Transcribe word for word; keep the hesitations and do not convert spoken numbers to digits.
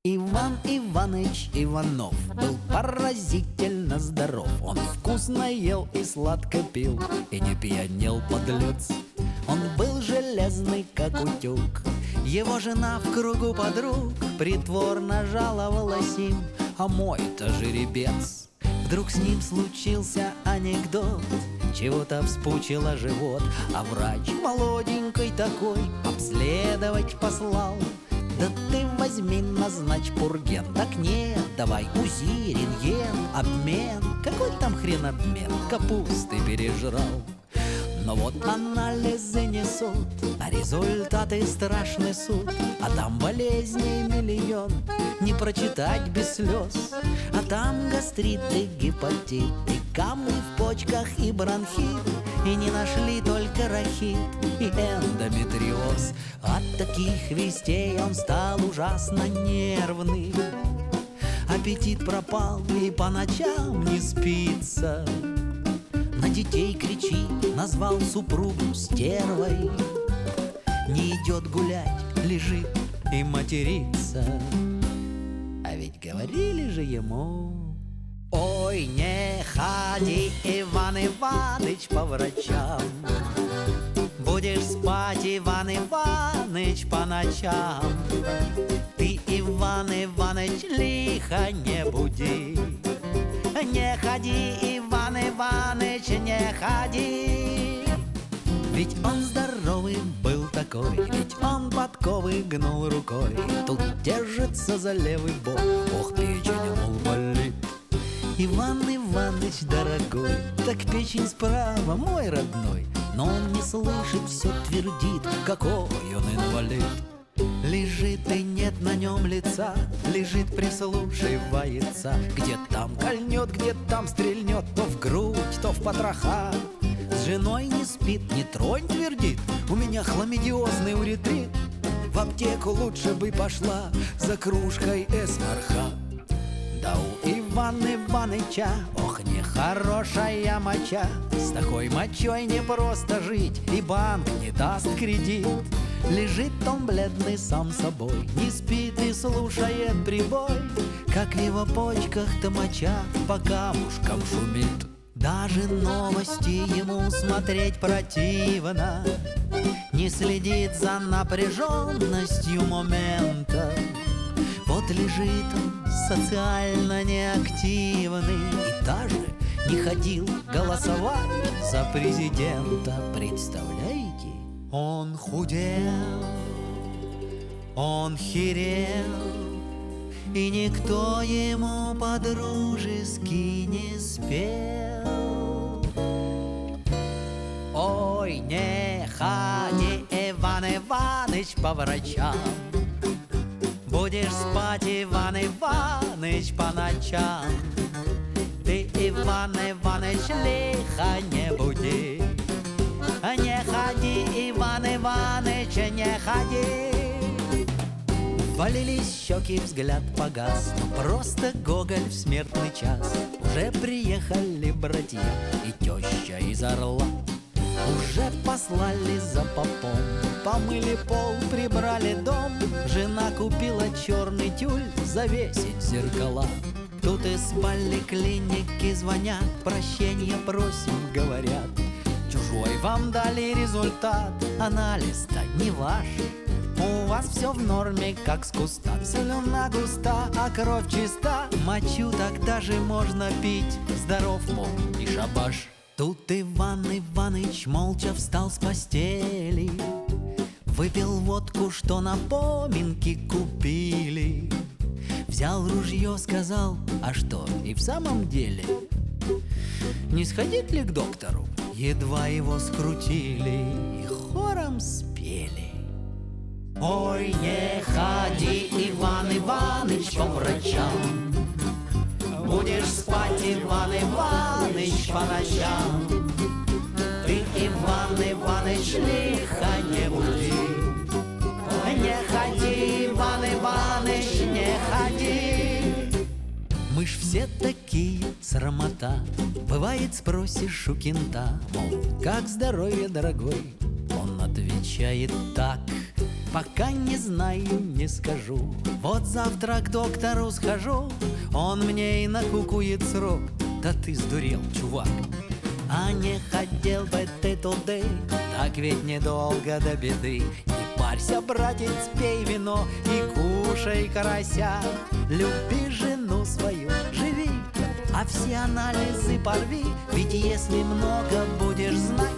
Иван Иваныч Иванов был поразительно здоров. Он вкусно ел и сладко пил, и не пьянел подлец. Он был железный, как утюг. Его жена в кругу подруг притворно жаловалась им: а мой-то жеребец. Вдруг с ним случился анекдот, чего-то вспучило живот, а врач молоденький такой обследовать послал. Да ты возьми, назначь пурген. Так нет, давай УЗИ, рентген, обмен. Какой там хрен обмен? Капусты пережрал. Но вот анализы несут, а результаты страшный суд. А там болезней миллион, не прочитать без слез. А там гастрит и гепатит, и камни в почках, и бронхит. И не нашли только рахит и эндометриоз. От таких вестей он стал ужасно нервный. Аппетит пропал, и по ночам не спится. На детей кричит, назвал супругу стервой. Не идет гулять, лежит и матерится. А ведь говорили же ему: ой, не ходи, Иван Иваныч, по врачам. Будешь спать, Иван Иваныч, по ночам. Ты, Иван Иваныч, лихо не буди. Не ходи, Иван Иваныч, не ходи. Ведь он здоровый был такой, ведь он подковы гнул рукой. Тут держится за левый бок, ох, печень, мол, болит. Иван Иваныч, дорогой, так печень справа, мой родной. Но он не слышит, все твердит, какой он инвалид. Лежит и нет на нем лица, лежит, прислушивается. Где там кольнет, где там стрельнет, то в грудь, то в потроха. С женой не спит, не тронь, твердит: у меня хламидиозный уретрит. В аптеку лучше бы пошла за кружкой эсмарха. Да у Ивана Иваныча, ох, нехорошая моча. С такой мочой не просто жить, и банк не даст кредит. Лежит он бледный сам собой, не спит и слушает прибой, как в его почках-то моча по камушкам шумит. Даже новости ему смотреть противно, не следит за напряженностью момента. Вот лежит он социально неактивный и даже не ходил голосовать за президента. Представляете? Он худел, он херел, и никто ему по-дружески не спел. Ой, не ходи, Иван Иваныч, по врачам. Будешь спать, Иван Иваныч, по ночам. Ты, Иван Иваныч, лихо не буди. Не ходи, Иван Иваныч, не ходи. Валились щеки, взгляд погас, но просто Гоголь в смертный час. Уже приехали братья и теща из Орла. Уже послали за попом, помыли пол, прибрали дом. Жена купила черный тюль завесить зеркала. Тут из поликлиники звонят, прощения просим, говорят. Чужой вам дали результат, анализ-то не ваш. У вас все в норме, как с куста. Слюна густа, а кровь чиста. Мочу так даже можно пить, здоров, мол, и шабаш. Тут Иван Иваныч молча встал с постели, выпил водку, что на поминки купили. Взял ружье, сказал: а что, и в самом деле не сходить ли к доктору? Едва его скрутили и хором спели: ой, не ходи, Иван Иваныч, по врачам. Будешь спать, Иван Иваныч, по ночам. Ты, Иван Иваныч, лихо не буди. Не ходи, Иван Иваныч, не ходи. Мы ж все такие, срамота. Бывает, спросишь у кента, мол, как здоровье, дорогой? Он отвечает так: Пока не знаю, не скажу. Вот завтра к доктору схожу, он мне и накукует срок. Да ты сдурел, чувак. А не хотел бы ты туды, так ведь недолго до беды. Не парься, братец, пей вино и кушай карася. Люби жену свою, живи, а все анализы порви. Ведь если много будешь знать,